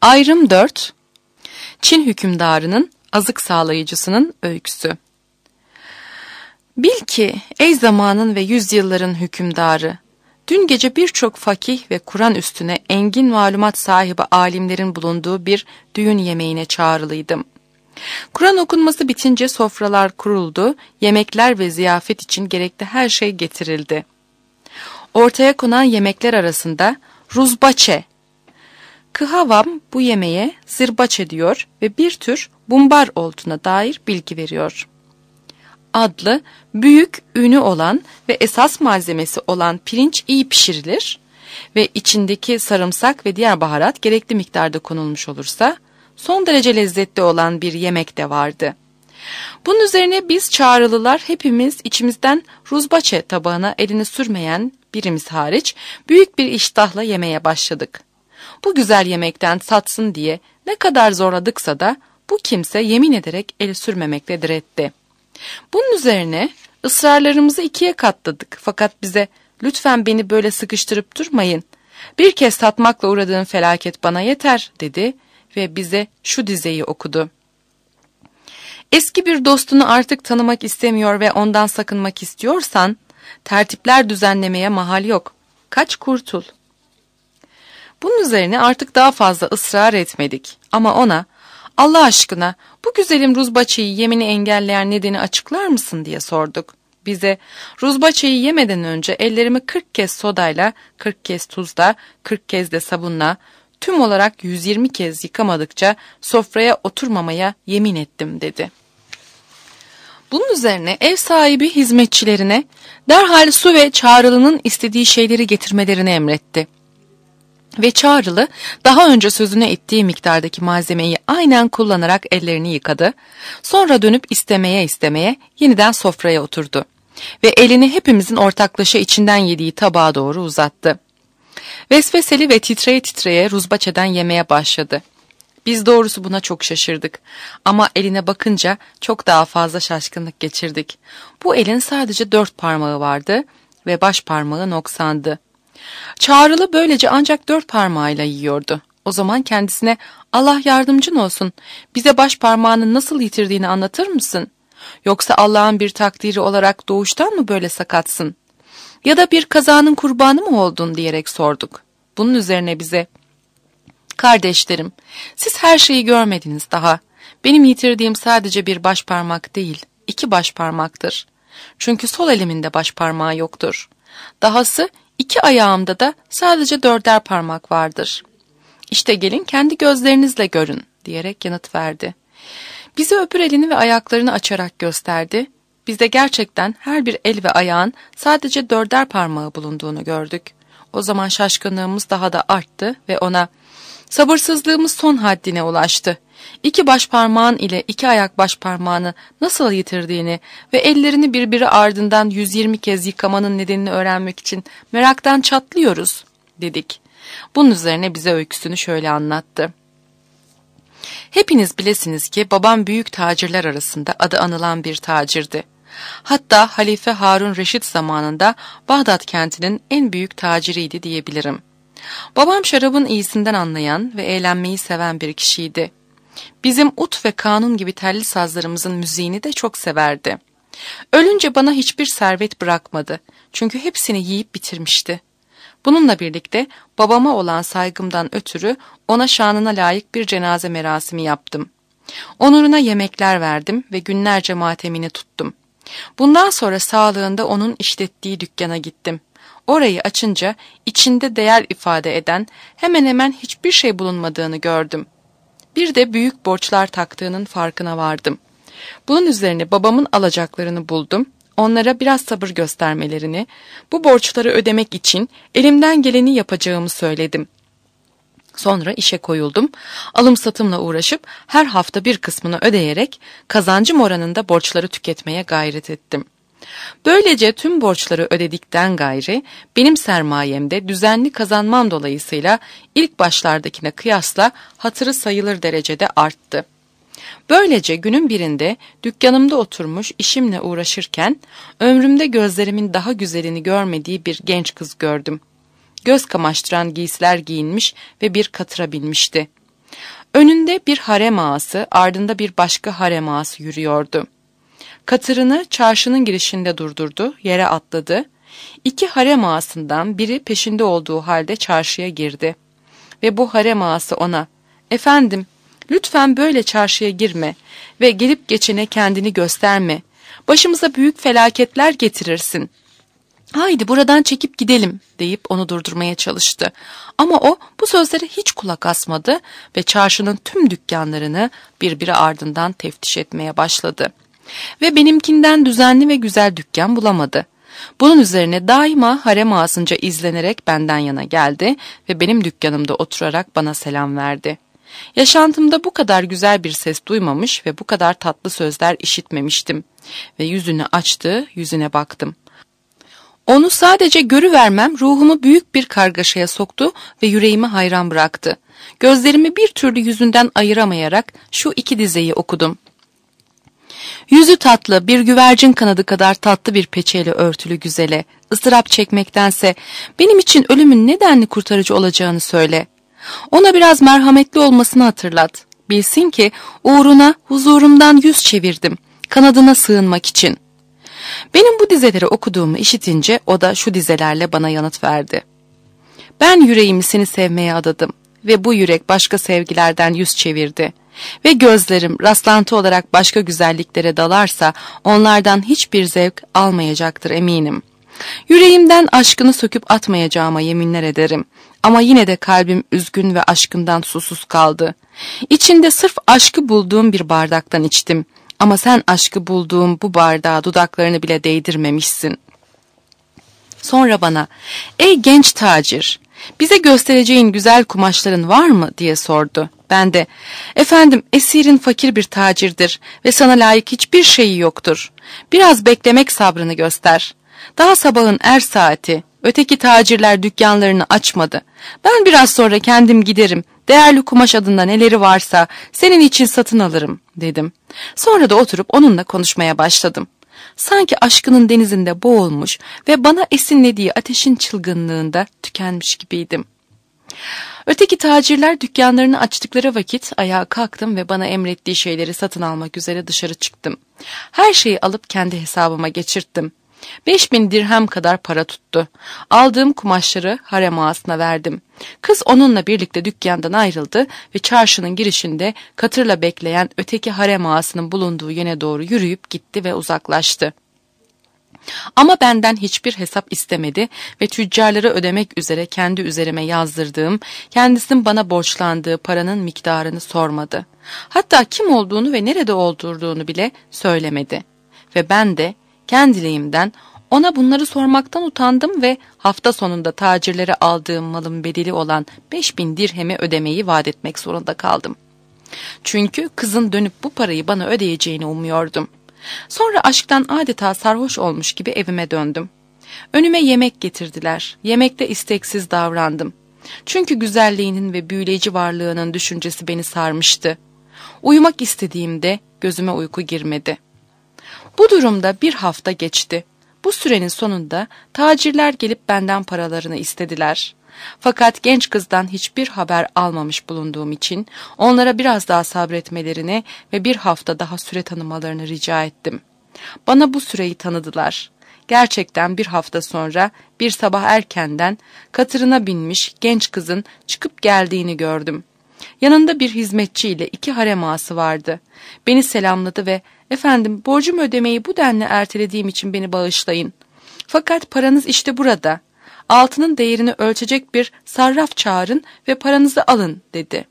Ayrım 4. Çin hükümdarının azık sağlayıcısının öyküsü. Bil ki ey zamanın ve yüzyılların hükümdarı, dün gece birçok fakih ve Kur'an üstüne engin malumat sahibi alimlerin bulunduğu bir düğün yemeğine çağrılıydım. Kur'an okunması bitince sofralar kuruldu, yemekler ve ziyafet için gerekli her şey getirildi. Ortaya konan yemekler arasında ruzbaçe, Kıhavam bu yemeğe zırbaçe diyor ve bir tür bumbar olduğuna dair bilgi veriyor. Adlı, büyük ünü olan ve esas malzemesi olan pirinç iyi pişirilir ve içindeki sarımsak ve diğer baharat gerekli miktarda konulmuş olursa son derece lezzetli olan bir yemek de vardı. Bunun üzerine biz çağrılılar hepimiz içimizden ruzbaçe tabağına elini sürmeyen birimiz hariç büyük bir iştahla yemeye başladık. Bu güzel yemekten tatsın diye ne kadar zorladıksa da bu kimse yemin ederek el sürmemekle diretti. Bunun üzerine ısrarlarımızı ikiye katladık fakat bize lütfen beni böyle sıkıştırıp durmayın. Bir kez tatmakla uğradığım felaket bana yeter dedi ve bize şu dizeyi okudu. Eski bir dostunu artık tanımak istemiyor ve ondan sakınmak istiyorsan tertipler düzenlemeye mahal yok. Kaç kurtul. Bunun üzerine artık daha fazla ısrar etmedik ama ona Allah aşkına bu güzelim ruzbaçeyi yemini engelleyen nedeni açıklar mısın diye sorduk. Bize ruzbaçeyi yemeden önce ellerimi 40 kez sodayla, 40 kez tuzla, 40 kez de sabunla, tüm olarak 120 kez yıkamadıkça sofraya oturmamaya yemin ettim dedi. Bunun üzerine ev sahibi hizmetçilerine derhal su ve çağrılının istediği şeyleri getirmelerini emretti. Ve çağrılı daha önce sözüne ettiği miktardaki malzemeyi aynen kullanarak ellerini yıkadı. Sonra dönüp istemeye yeniden sofraya oturdu. Ve elini hepimizin ortaklaşa içinden yediği tabağa doğru uzattı. Vesveseli ve titreye ruzbaçeden yemeye başladı. Biz doğrusu buna çok şaşırdık. Ama eline bakınca çok daha fazla şaşkınlık geçirdik. Bu elin sadece 4 parmağı vardı ve baş parmağı noksandı. Çağrılı böylece ancak 4 parmağıyla yiyordu. O zaman kendisine Allah yardımcın olsun, bize baş parmağını nasıl yitirdiğini anlatır mısın? Yoksa Allah'ın bir takdiri olarak doğuştan mı böyle sakatsın? Ya da bir kazanın kurbanı mı oldun diyerek sorduk. Bunun üzerine bize kardeşlerim, siz her şeyi görmediniz daha. Benim yitirdiğim sadece bir baş parmak değil, 2 baş parmaktır. Çünkü sol elimin de baş parmağı yoktur. Dahası 2 ayağımda da sadece 4'er parmak vardır. İşte gelin kendi gözlerinizle görün diyerek yanıt verdi. Bize öbür elini ve ayaklarını açarak gösterdi. Biz de gerçekten her bir el ve ayağın sadece 4'er parmağı bulunduğunu gördük. O zaman şaşkınlığımız daha da arttı ve ona sabırsızlığımız son haddine ulaştı. 2 baş parmağın ile 2 ayak baş parmağını nasıl yitirdiğini ve ellerini birbiri ardından 120 kez yıkamanın nedenini öğrenmek için meraktan çatlıyoruz dedik. Bunun üzerine bize öyküsünü şöyle anlattı. Hepiniz bilesiniz ki babam büyük tacirler arasında adı anılan bir tacirdi. Hatta Halife Harun Reşit zamanında Bağdat kentinin en büyük taciriydi diyebilirim. Babam şarabın iyisinden anlayan ve eğlenmeyi seven bir kişiydi. Bizim ut ve kanun gibi telli sazlarımızın müziğini de çok severdi. Ölünce bana hiçbir servet bırakmadı. Çünkü hepsini yiyip bitirmişti. Bununla birlikte babama olan saygımdan ötürü ona şanına layık bir cenaze merasimi yaptım. Onuruna yemekler verdim ve günlerce matemini tuttum. Bundan sonra sağlığında onun işlettiği dükkana gittim. Orayı açınca içinde değer ifade eden hemen hemen hiçbir şey bulunmadığını gördüm. Bir de büyük borçlar taktığının farkına vardım. Bunun üzerine babamın alacaklarını buldum. Onlara biraz sabır göstermelerini, bu borçları ödemek için elimden geleni yapacağımı söyledim. Sonra işe koyuldum. Alım satımla uğraşıp her hafta bir kısmını ödeyerek kazancım oranında borçları tüketmeye gayret ettim. Böylece tüm borçları ödedikten gayri benim sermayemde düzenli kazanmam dolayısıyla ilk başlardakine kıyasla hatırı sayılır derecede arttı. Böylece günün birinde dükkanımda oturmuş işimle uğraşırken ömrümde gözlerimin daha güzelini görmediği bir genç kız gördüm. Göz kamaştıran giysiler giyinmiş ve bir katıra binmişti. Önünde bir harem ağası, ardında bir başka harem ağası yürüyordu. Katırını çarşının girişinde durdurdu, yere atladı. İki harem ağasından biri peşinde olduğu halde çarşıya girdi. Ve bu harem ağası ona, "Efendim, lütfen böyle çarşıya girme ve gelip geçene kendini gösterme. Başımıza büyük felaketler getirirsin. Haydi buradan çekip gidelim," deyip onu durdurmaya çalıştı. Ama o bu sözlere hiç kulak asmadı ve çarşının tüm dükkanlarını birbiri ardından teftiş etmeye başladı. Ve benimkinden düzenli ve güzel dükkan bulamadı. Bunun üzerine daima harem ağasınca izlenerek benden yana geldi ve benim dükkanımda oturarak bana selam verdi. Yaşantımda bu kadar güzel bir ses duymamış ve bu kadar tatlı sözler işitmemiştim. Ve yüzünü açtı, yüzüne baktım. Onu sadece görüvermem ruhumu büyük bir kargaşaya soktu ve yüreğimi hayran bıraktı. Gözlerimi bir türlü yüzünden ayıramayarak şu iki dizeyi okudum. Yüzü tatlı, bir güvercin kanadı kadar tatlı bir peçeyle örtülü güzele, ıstırap çekmektense benim için ölümün nedenli kurtarıcı olacağını söyle. Ona biraz merhametli olmasını hatırlat. Bilsin ki uğruna huzurumdan yüz çevirdim, kanadına sığınmak için. Benim bu dizeleri okuduğumu işitince o da şu dizelerle bana yanıt verdi. Ben yüreğimi seni sevmeye adadım ve bu yürek başka sevgilerden yüz çevirdi. Ve gözlerim rastlantı olarak başka güzelliklere dalarsa onlardan hiçbir zevk almayacaktır eminim. Yüreğimden aşkını söküp atmayacağıma yeminler ederim. Ama yine de kalbim üzgün ve aşkından susuz kaldı. İçinde sırf aşkı bulduğum bir bardaktan içtim. Ama sen aşkı bulduğum bu bardağa dudaklarını bile değdirmemişsin. Sonra bana, "Ey genç tacir, bize göstereceğin güzel kumaşların var mı?" diye sordu. Ben de, "Efendim, esirin fakir bir tacirdir ve sana layık hiçbir şeyi yoktur. Biraz beklemek sabrını göster. Daha sabahın saati, öteki tacirler dükkanlarını açmadı. Ben biraz sonra kendim giderim, değerli kumaş adında neleri varsa senin için satın alırım," dedim. Sonra da oturup onunla konuşmaya başladım. Sanki aşkının denizinde boğulmuş ve bana esinlediği ateşin çılgınlığında tükenmiş gibiydim. Öteki tacirler dükkanlarını açtıkları vakit ayağa kalktım ve bana emrettiği şeyleri satın almak üzere dışarı çıktım. Her şeyi alıp kendi hesabıma geçirttim. 5000 dirhem kadar para tuttu. Aldığım kumaşları harem ağasına verdim. Kız onunla birlikte dükkandan ayrıldı ve çarşının girişinde katırla bekleyen öteki harem ağasının bulunduğu yöne doğru yürüyüp gitti ve uzaklaştı. Ama benden hiçbir hesap istemedi ve tüccarlara ödemek üzere kendi üzerime yazdırdığım, kendisinin bana borçlandığı paranın miktarını sormadı. Hatta kim olduğunu ve nerede olduğunu bile söylemedi. Ve ben de kendiliğimden ona bunları sormaktan utandım ve hafta sonunda tacirlere aldığım malın bedeli olan 5000 dirhemi ödemeyi vaat etmek zorunda kaldım. Çünkü kızın dönüp bu parayı bana ödeyeceğini umuyordum. Sonra aşktan adeta sarhoş olmuş gibi evime döndüm. Önüme yemek getirdiler. Yemekte isteksiz davrandım. Çünkü güzelliğinin ve büyüleyici varlığının düşüncesi beni sarmıştı. Uyumak istediğimde gözüme uyku girmedi. Bu durumda bir hafta geçti. Bu sürenin sonunda tacirler gelip benden paralarını istediler. Fakat genç kızdan hiçbir haber almamış bulunduğum için onlara biraz daha sabretmelerini ve bir hafta daha süre tanımalarını rica ettim. Bana bu süreyi tanıdılar. Gerçekten bir hafta sonra bir sabah erkenden katırına binmiş genç kızın çıkıp geldiğini gördüm. Yanında bir hizmetçiyle 2 harem ağası vardı. Beni selamladı ve "Efendim, borcumu ödemeyi bu denli ertelediğim için beni bağışlayın. Fakat paranız işte burada. Altının değerini ölçecek bir sarraf çağırın ve paranızı alın," dedi.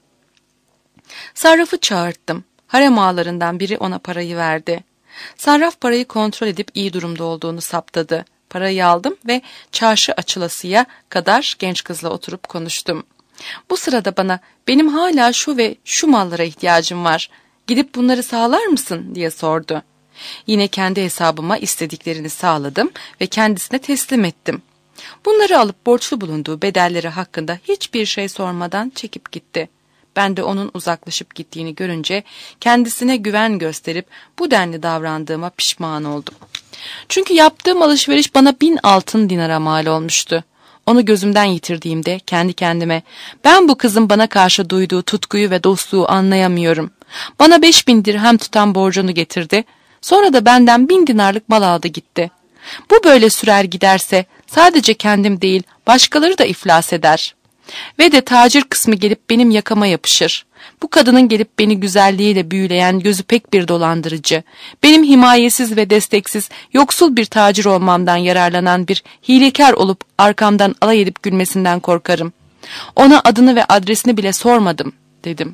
Sarrafı çağırttım. Harem ağalarından biri ona parayı verdi. Sarraf parayı kontrol edip iyi durumda olduğunu saptadı. Parayı aldım ve çarşı açılasıya kadar genç kızla oturup konuştum. Bu sırada bana, "Benim hala şu ve şu mallara ihtiyacım var. Gidip bunları sağlar mısın?" diye sordu. Yine kendi hesabıma istediklerini sağladım ve kendisine teslim ettim. Bunları alıp borçlu bulunduğu bedelleri hakkında hiçbir şey sormadan çekip gitti. Ben de onun uzaklaşıp gittiğini görünce kendisine güven gösterip bu denli davrandığıma pişman oldum. Çünkü yaptığım alışveriş bana 1000 altın dinara mal olmuştu. Onu gözümden yitirdiğimde kendi kendime, ben bu kızın bana karşı duyduğu tutkuyu ve dostluğu anlayamıyorum. Bana 5.000 dirhem tutan borcunu getirdi. Sonra da benden 1.000 dinarlık mal aldı gitti. Bu böyle sürer giderse sadece kendim değil başkaları da iflas eder. Ve de tacir kısmı gelip benim yakama yapışır. Bu kadının gelip beni güzelliğiyle büyüleyen gözü pek bir dolandırıcı, benim himayesiz ve desteksiz, yoksul bir tacir olmamdan yararlanan bir hilekar olup arkamdan alay edip gülmesinden korkarım. Ona adını ve adresini bile sormadım, dedim.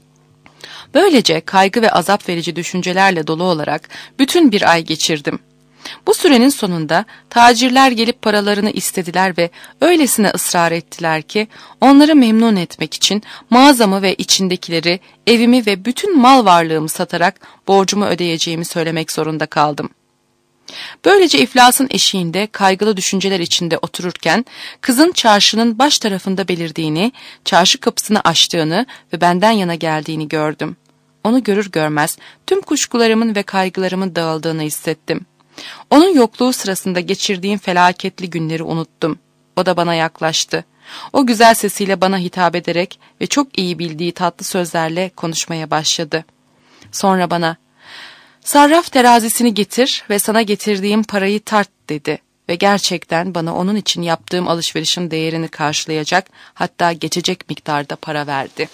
Böylece kaygı ve azap verici düşüncelerle dolu olarak bütün bir ay geçirdim. Bu sürenin sonunda tacirler gelip paralarını istediler ve öylesine ısrar ettiler ki onları memnun etmek için mağazamı ve içindekileri, evimi ve bütün mal varlığımı satarak borcumu ödeyeceğimi söylemek zorunda kaldım. Böylece iflasın eşiğinde kaygılı düşünceler içinde otururken kızın çarşının baş tarafında belirdiğini, çarşı kapısını açtığını ve benden yana geldiğini gördüm. Onu görür görmez tüm kuşkularımın ve kaygılarımın dağıldığını hissettim. Onun yokluğu sırasında geçirdiğim felaketli günleri unuttum. O da bana yaklaştı. O güzel sesiyle bana hitap ederek ve çok iyi bildiği tatlı sözlerle konuşmaya başladı. Sonra bana, "Sarraf terazisini getir ve sana getirdiğim parayı tart," dedi. Ve gerçekten bana onun için yaptığım alışverişin değerini karşılayacak, hatta geçecek miktarda para verdi.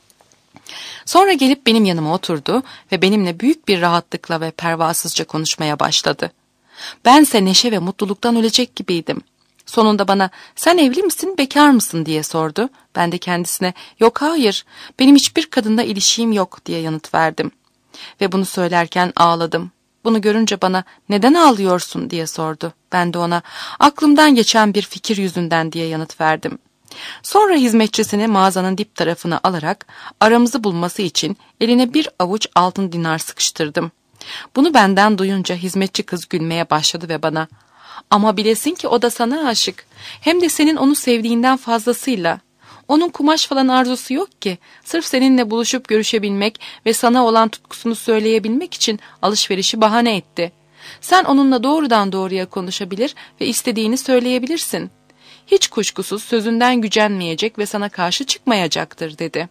Sonra gelip benim yanıma oturdu ve benimle büyük bir rahatlıkla ve pervasızca konuşmaya başladı. Bense neşe ve mutluluktan ölecek gibiydim. Sonunda bana, "Sen evli misin, bekar mısın?" diye sordu. Ben de kendisine, "Yok, hayır, benim hiçbir kadınla ilişiğim yok," diye yanıt verdim. Ve bunu söylerken ağladım. Bunu görünce bana, "Neden ağlıyorsun?" diye sordu. Ben de ona, "Aklımdan geçen bir fikir yüzünden," diye yanıt verdim. Sonra hizmetçisini mağazanın dip tarafına alarak aramızı bulması için eline bir avuç altın dinar sıkıştırdım. Bunu benden duyunca hizmetçi kız gülmeye başladı ve bana, "Ama bilesin ki o da sana aşık. Hem de senin onu sevdiğinden fazlasıyla. Onun kumaş falan arzusu yok ki. Sırf seninle buluşup görüşebilmek ve sana olan tutkusunu söyleyebilmek için alışverişi bahane etti. Sen onunla doğrudan doğruya konuşabilir ve istediğini söyleyebilirsin. Hiç kuşkusuz sözünden gücenmeyecek ve sana karşı çıkmayacaktır," dedi.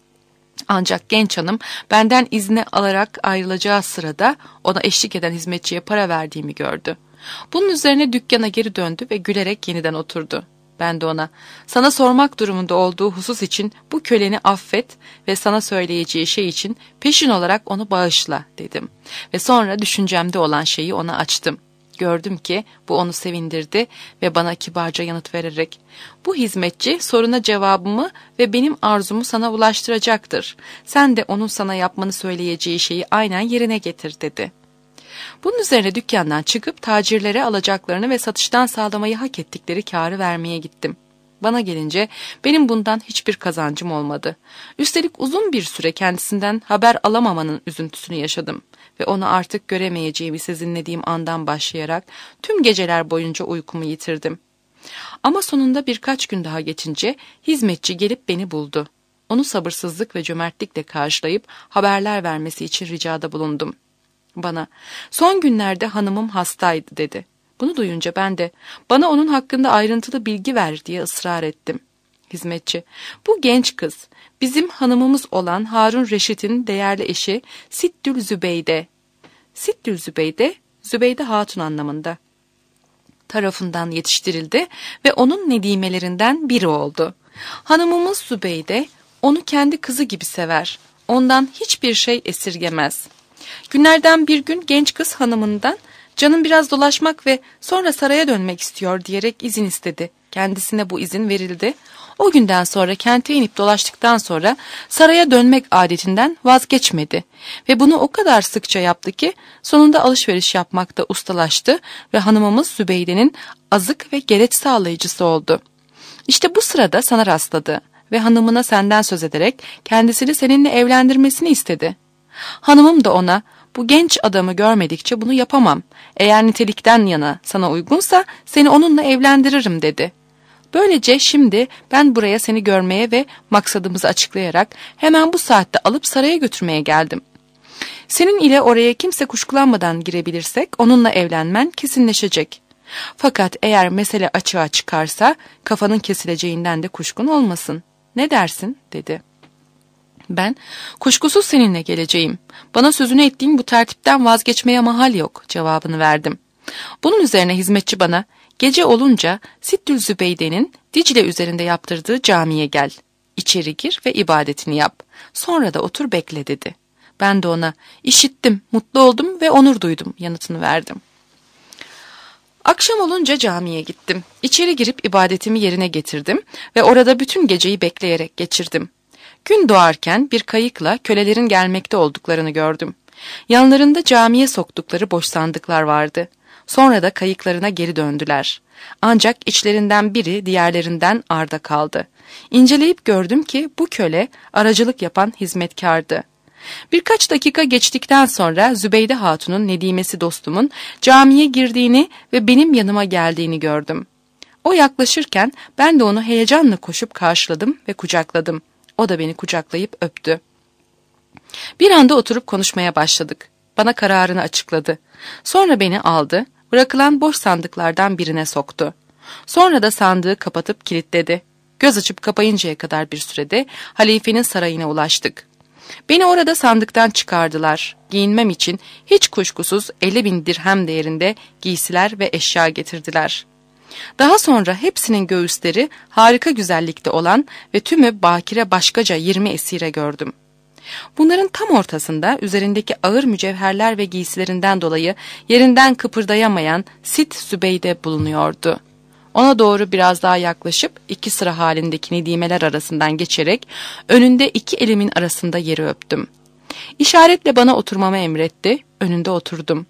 Ancak genç hanım benden izni alarak ayrılacağı sırada ona eşlik eden hizmetçiye para verdiğimi gördü. Bunun üzerine dükkana geri döndü ve gülerek yeniden oturdu. Ben de ona, "Sana sormak durumunda olduğu husus için bu köleni affet ve sana söyleyeceği şey için peşin olarak onu bağışla," dedim. Ve sonra düşüncemde olan şeyi ona açtım. Gördüm ki bu onu sevindirdi ve bana kibarca yanıt vererek, "Bu hizmetçi soruna cevabımı ve benim arzumu sana ulaştıracaktır. Sen de onun sana yapmanı söyleyeceği şeyi aynen yerine getir," dedi. Bunun üzerine dükkandan çıkıp tacirlere alacaklarını ve satıştan sağlamayı hak ettikleri kârı vermeye gittim. Bana gelince benim bundan hiçbir kazancım olmadı. Üstelik uzun bir süre kendisinden haber alamamanın üzüntüsünü yaşadım ve onu artık göremeyeceğimi sezinlediğim andan başlayarak tüm geceler boyunca uykumu yitirdim. Ama sonunda birkaç gün daha geçince hizmetçi gelip beni buldu. Onu sabırsızlık ve cömertlikle karşılayıp haberler vermesi için ricada bulundum. Bana, "Son günlerde hanımım hastaydı," dedi. Bunu duyunca ben de, "Bana onun hakkında ayrıntılı bilgi ver," diye ısrar ettim. Hizmetçi, "Bu genç kız, bizim hanımımız olan Harun Reşit'in değerli eşi Sittül Zübeyde." Sittül Zübeyde, Zübeyde Hatun anlamında. Tarafından yetiştirildi ve onun nedimelerinden biri oldu. Hanımımız Zübeyde onu kendi kızı gibi sever. Ondan hiçbir şey esirgemez. Günlerden bir gün genç kız hanımından, "Canım biraz dolaşmak ve sonra saraya dönmek istiyor," diyerek izin istedi. Kendisine bu izin verildi. O günden sonra kente inip dolaştıktan sonra saraya dönmek adetinden vazgeçmedi ve bunu o kadar sıkça yaptı ki sonunda alışveriş yapmakta ustalaştı ve hanımımız Zübeyde'nin azık ve gereç sağlayıcısı oldu. İşte bu sırada sana rastladı ve hanımına senden söz ederek kendisini seninle evlendirmesini istedi. Hanımım da ona, "Bu genç adamı görmedikçe bunu yapamam. Eğer nitelikten yana sana uygunsa seni onunla evlendiririm," dedi. Böylece şimdi ben buraya seni görmeye ve maksadımızı açıklayarak hemen bu saatte alıp saraya götürmeye geldim. Senin ile oraya kimse kuşkulanmadan girebilirsek onunla evlenmen kesinleşecek. Fakat eğer mesele açığa çıkarsa kafanın kesileceğinden de kuşkun olmasın. Ne dersin?" dedi. Ben, "Kuşkusuz seninle geleceğim. Bana sözünü ettiğin bu tertipten vazgeçmeye mahal yok," cevabını verdim. Bunun üzerine hizmetçi bana, "Gece olunca Siddül Zübeyde'nin Dicle üzerinde yaptırdığı camiye gel. İçeri gir ve ibadetini yap. Sonra da otur bekle," dedi. Ben de ona, "İşittim, mutlu oldum ve onur duydum," yanıtını verdim. Akşam olunca camiye gittim. İçeri girip ibadetimi yerine getirdim ve orada bütün geceyi bekleyerek geçirdim. Gün doğarken bir kayıkla kölelerin gelmekte olduklarını gördüm. Yanlarında camiye soktukları boş sandıklar vardı. Sonra da kayıklarına geri döndüler. Ancak içlerinden biri diğerlerinden arda kaldı. İnceleyip gördüm ki bu köle aracılık yapan hizmetkardı. Birkaç dakika geçtikten sonra Zübeyde Hatun'un nedimesi dostumun camiye girdiğini ve benim yanıma geldiğini gördüm. O yaklaşırken ben de onu heyecanla koşup karşıladım ve kucakladım. O da beni kucaklayıp öptü. Bir anda oturup konuşmaya başladık. Bana kararını açıkladı. Sonra beni aldı, bırakılan boş sandıklardan birine soktu. Sonra da sandığı kapatıp kilitledi. Göz açıp kapayıncaya kadar bir sürede halifenin sarayına ulaştık. Beni orada sandıktan çıkardılar. Giyinmem için hiç kuşkusuz 50.000 dirhem değerinde giysiler ve eşya getirdiler. Daha sonra hepsinin göğüsleri harika güzellikte olan ve tümü bakire başkaca 20 esire gördüm. Bunların tam ortasında üzerindeki ağır mücevherler ve giysilerinden dolayı yerinden kıpırdayamayan Sit Zübeyde bulunuyordu. Ona doğru biraz daha yaklaşıp 2 sıra halindeki nedimeler arasından geçerek önünde 2 elimin arasında yeri öptüm. İşaretle bana oturmamı emretti, önünde oturdum.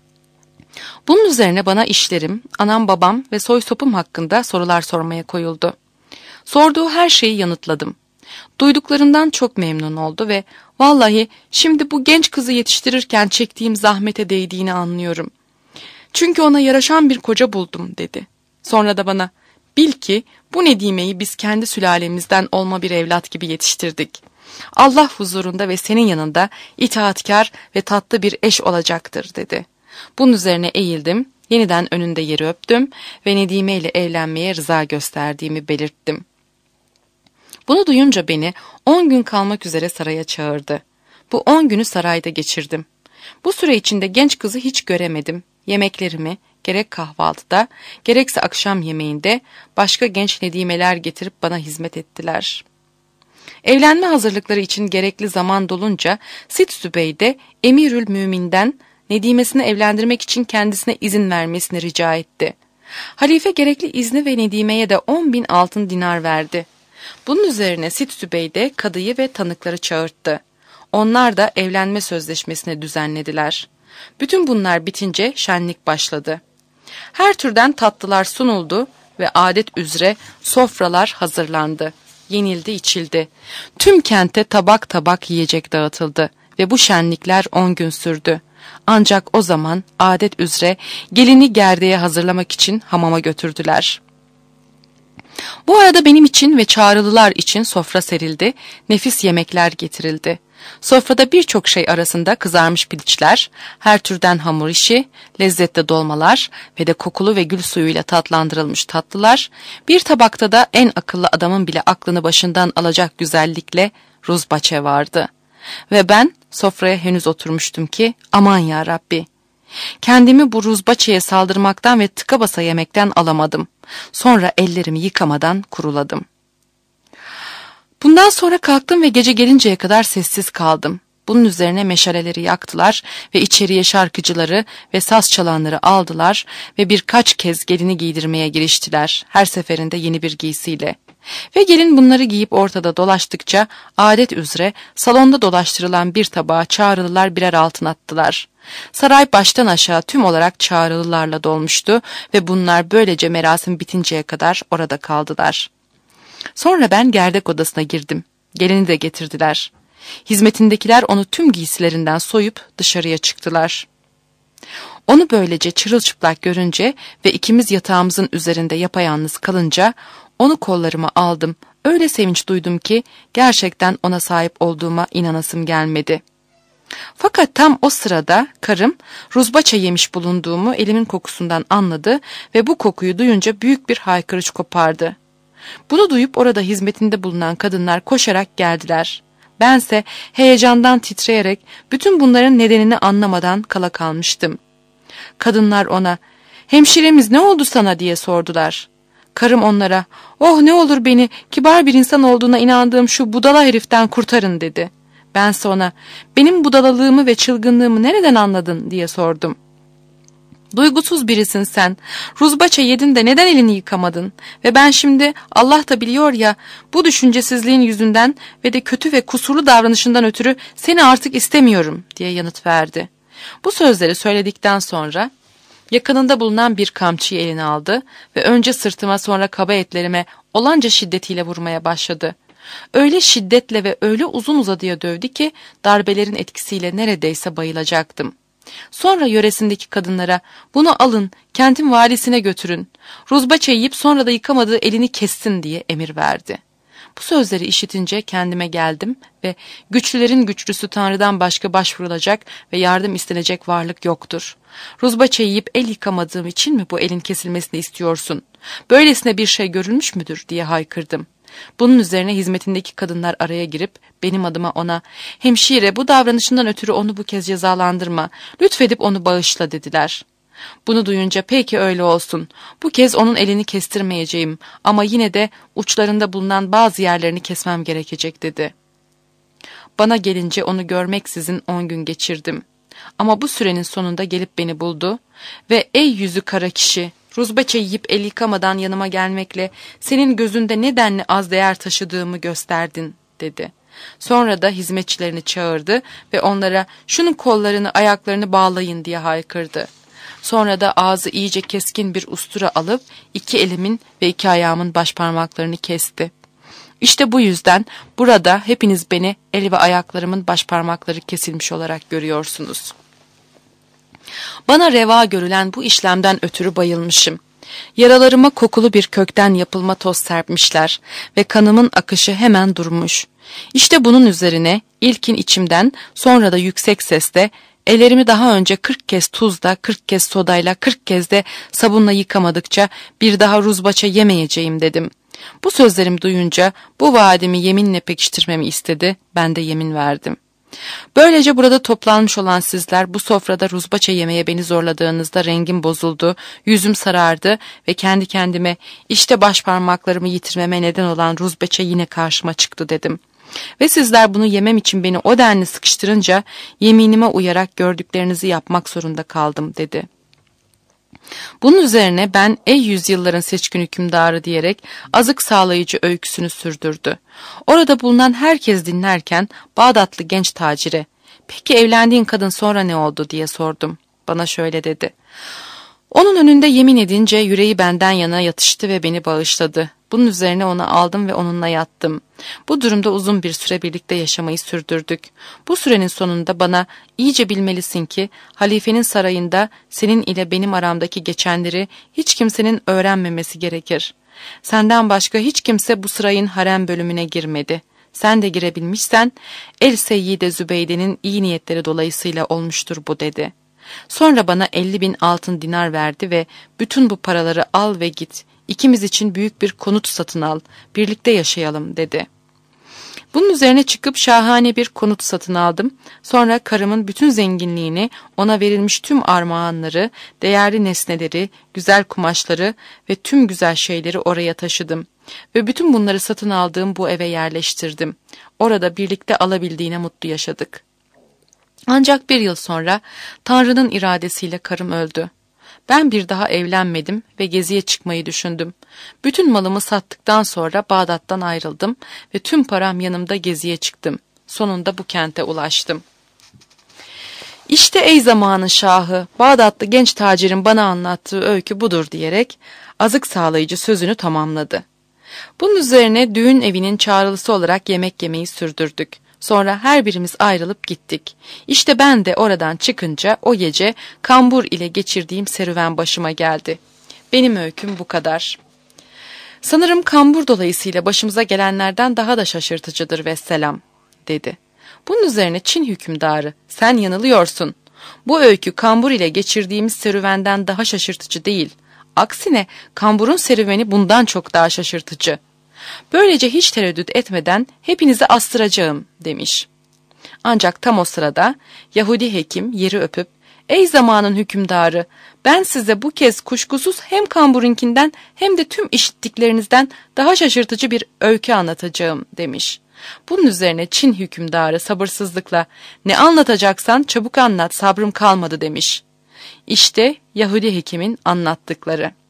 Bunun üzerine bana işlerim, anam babam ve soy sopum hakkında sorular sormaya koyuldu. Sorduğu her şeyi yanıtladım. Duyduklarından çok memnun oldu ve "Vallahi şimdi bu genç kızı yetiştirirken çektiğim zahmete değdiğini anlıyorum. Çünkü ona yaraşan bir koca buldum," dedi. Sonra da bana, "Bil ki bu Nedime'yi biz kendi sülalemizden olma bir evlat gibi yetiştirdik. Allah huzurunda ve senin yanında itaatkar ve tatlı bir eş olacaktır," dedi. Bunun üzerine eğildim, yeniden önünde yeri öptüm ve Nedime ile evlenmeye rıza gösterdiğimi belirttim. Bunu duyunca beni 10 gün kalmak üzere saraya çağırdı. Bu 10 günü sarayda geçirdim. Bu süre içinde genç kızı hiç göremedim. Yemeklerimi gerek kahvaltıda gerekse akşam yemeğinde başka genç nedimeler getirip bana hizmet ettiler. Evlenme hazırlıkları için gerekli zaman dolunca Sit Zübeyde Emirül Mümin'den nedimesini evlendirmek için kendisine izin vermesini rica etti. Halife gerekli izni ve nedimeye de 10.000 altın dinar verdi. Bunun üzerine Sit Zübeyde kadıyı ve tanıkları çağırttı. Onlar da evlenme sözleşmesini düzenlediler. Bütün bunlar bitince şenlik başladı. Her türden tatlılar sunuldu ve adet üzere sofralar hazırlandı. Yenildi, içildi. Tüm kente tabak tabak yiyecek dağıtıldı ve bu şenlikler 10 gün sürdü. Ancak o zaman adet üzere gelini gerdeğe hazırlamak için hamama götürdüler. Bu arada benim için ve çağrılılar için sofra serildi, nefis yemekler getirildi. Sofrada birçok şey arasında kızarmış piliçler, her türden hamur işi, lezzetli dolmalar ve de kokulu ve gül suyuyla tatlandırılmış tatlılar, bir tabakta da en akıllı adamın bile aklını başından alacak güzellikle ruzbaçe vardı. Ve ben sofraya henüz oturmuştum ki aman ya Rabbi, kendimi bu ruzbaçeye saldırmaktan ve tıka basa yemekten alamadım. Sonra ellerimi yıkamadan kuruladım. Bundan sonra kalktım ve gece gelinceye kadar sessiz kaldım. Bunun üzerine meşaleleri yaktılar ve içeriye şarkıcıları ve saz çalanları aldılar ve birkaç kez gelini giydirmeye giriştiler, her seferinde yeni bir giysiyle. Ve gelin bunları giyip ortada dolaştıkça adet üzere salonda dolaştırılan bir tabağa çağrılılar birer altın attılar. Saray baştan aşağı tüm olarak çağrılılarla dolmuştu ve bunlar böylece merasim bitinceye kadar orada kaldılar. Sonra ben gerdek odasına girdim. Gelini de getirdiler. Hizmetindekiler onu tüm giysilerinden soyup dışarıya çıktılar. Onu böylece çırılçıplak görünce ve ikimiz yatağımızın üzerinde yapayalnız kalınca onu kollarıma aldım. Öyle sevinç duydum ki gerçekten ona sahip olduğuma inanasım gelmedi. Fakat tam o sırada karım ruzbaça yemiş bulunduğumu elimin kokusundan anladı ve bu kokuyu duyunca büyük bir haykırış kopardı. Bunu duyup orada hizmetinde bulunan kadınlar koşarak geldiler. Bense heyecandan titreyerek bütün bunların nedenini anlamadan kala kalmıştım. Kadınlar ona, "Hemşiremiz ne oldu sana?" diye sordular. Karım onlara, "Oh ne olur beni kibar bir insan olduğuna inandığım şu budala heriften kurtarın" dedi. Bense ona, "Benim budalalığımı ve çılgınlığımı nereden anladın?" diye sordum. "Duygusuz birisin sen. Ruzbaça yedin de neden elini yıkamadın? Ve ben şimdi Allah da biliyor ya, bu düşüncesizliğin yüzünden ve de kötü ve kusurlu davranışından ötürü seni artık istemiyorum" diye yanıt verdi. Bu sözleri söyledikten sonra yakınında bulunan bir kamçıyı eline aldı ve önce sırtıma sonra kaba etlerime olanca şiddetiyle vurmaya başladı. Öyle şiddetle ve öyle uzun uzadıya dövdü ki darbelerin etkisiyle neredeyse bayılacaktım. Sonra yöresindeki kadınlara, "Bunu alın, kentin valisine götürün. Ruzbaça yiyip sonra da yıkamadığı elini kessin" diye emir verdi. Bu sözleri işitince kendime geldim ve güçlülerin güçlüsü Tanrı'dan başka başvurulacak ve yardım istenecek varlık yoktur. Ruzbaça yiyip el yıkamadığım için mi bu elin kesilmesini istiyorsun? Böylesine bir şey görülmüş müdür diye haykırdım. Bunun üzerine hizmetindeki kadınlar araya girip benim adıma ona, "Hemşire, bu davranışından ötürü onu bu kez cezalandırma, lütfedip onu bağışla" dediler. Bunu duyunca, "Peki öyle olsun. Bu kez onun elini kestirmeyeceğim ama yine de uçlarında bulunan bazı yerlerini kesmem gerekecek" dedi. Bana gelince onu görmeksizin 10 gün geçirdim. Ama bu sürenin sonunda gelip beni buldu ve "Ey yüzü kara kişi, ruzbaça yiyip el yıkamadan yanıma gelmekle senin gözünde ne denli az değer taşıdığımı gösterdin" dedi. Sonra da hizmetçilerini çağırdı ve onlara, "Şunun kollarını ayaklarını bağlayın" diye haykırdı. Sonra da ağzı iyice keskin bir ustura alıp 2 elimin ve 2 ayağımın başparmaklarını kesti. İşte bu yüzden burada hepiniz beni el ve ayaklarımın başparmakları kesilmiş olarak görüyorsunuz. Bana reva görülen bu işlemden ötürü bayılmışım. Yaralarıma kokulu bir kökten yapılma toz serpmişler ve kanımın akışı hemen durmuş. İşte bunun üzerine ilkin içimden, sonra da yüksek sesle, "Ellerimi daha önce 40 kez tuzla, 40 kez sodayla, 40 kez de sabunla yıkamadıkça bir daha ruzbaça yemeyeceğim" dedim. Bu sözlerimi duyunca bu vaadimi yeminle pekiştirmemi istedi, ben de yemin verdim. Böylece burada toplanmış olan sizler bu sofrada ruzbaça yemeye beni zorladığınızda rengim bozuldu, yüzüm sarardı ve kendi kendime, "İşte başparmaklarımı yitirmeme neden olan ruzbaça yine karşıma çıktı" dedim. Ve sizler bunu yemem için beni o denli sıkıştırınca yeminime uyarak gördüklerinizi yapmak zorunda kaldım dedi. Bunun üzerine ben, "Ey yüzyılların seçkin hükümdarı" diyerek azık sağlayıcı öyküsünü sürdürdü. Orada bulunan herkes dinlerken Bağdatlı genç tacire, "Peki evlendiğin kadın sonra ne oldu?" diye sordum. Bana şöyle dedi. "Onun önünde yemin edince yüreği benden yana yatıştı ve beni bağışladı. Bunun üzerine onu aldım ve onunla yattım. Bu durumda uzun bir süre birlikte yaşamayı sürdürdük. Bu sürenin sonunda bana, 'İyice bilmelisin ki halifenin sarayında senin ile benim aramdaki geçenleri hiç kimsenin öğrenmemesi gerekir. Senden başka hiç kimse bu sarayın harem bölümüne girmedi. Sen de girebilmişsen El Seyyide Zübeyde'nin iyi niyetleri dolayısıyla olmuştur bu" dedi. Sonra bana 50.000 altın dinar verdi ve "Bütün bu paraları al ve git. İkimiz için büyük bir konut satın al. Birlikte yaşayalım" dedi. Bunun üzerine çıkıp şahane bir konut satın aldım. Sonra karımın bütün zenginliğini, ona verilmiş tüm armağanları, değerli nesneleri, güzel kumaşları ve tüm güzel şeyleri oraya taşıdım. Ve bütün bunları satın aldığım bu eve yerleştirdim. Orada birlikte alabildiğine mutlu yaşadık. Ancak 1 yıl sonra Tanrı'nın iradesiyle karım öldü. Ben bir daha evlenmedim ve geziye çıkmayı düşündüm. Bütün malımı sattıktan sonra Bağdat'tan ayrıldım ve tüm param yanımda geziye çıktım. Sonunda bu kente ulaştım. "İşte ey zamanın şahı, Bağdatlı genç tacirin bana anlattığı öykü budur" diyerek azık sağlayıcı sözünü tamamladı. Bunun üzerine düğün evinin çağrılısı olarak yemek yemeyi sürdürdük. Sonra her birimiz ayrılıp gittik. İşte ben de oradan çıkınca o gece kambur ile geçirdiğim serüven başıma geldi. Benim öyküm bu kadar. Sanırım kambur dolayısıyla başımıza gelenlerden daha da şaşırtıcıdır vesselam, dedi. Bunun üzerine Çin hükümdarı, sen yanılıyorsun. Bu öykü kambur ile geçirdiğimiz serüvenden daha şaşırtıcı değil. Aksine kamburun serüveni bundan çok daha şaşırtıcı. Böylece hiç tereddüt etmeden hepinizi astıracağım demiş. Ancak tam o sırada Yahudi hekim yeri öpüp, ey zamanın hükümdarı, ben size bu kez kuşkusuz hem kamburunkinden hem de tüm işittiklerinizden daha şaşırtıcı bir öykü anlatacağım demiş. Bunun üzerine Çin hükümdarı sabırsızlıkla, ne anlatacaksan çabuk anlat, sabrım kalmadı demiş. İşte Yahudi hekimin anlattıkları.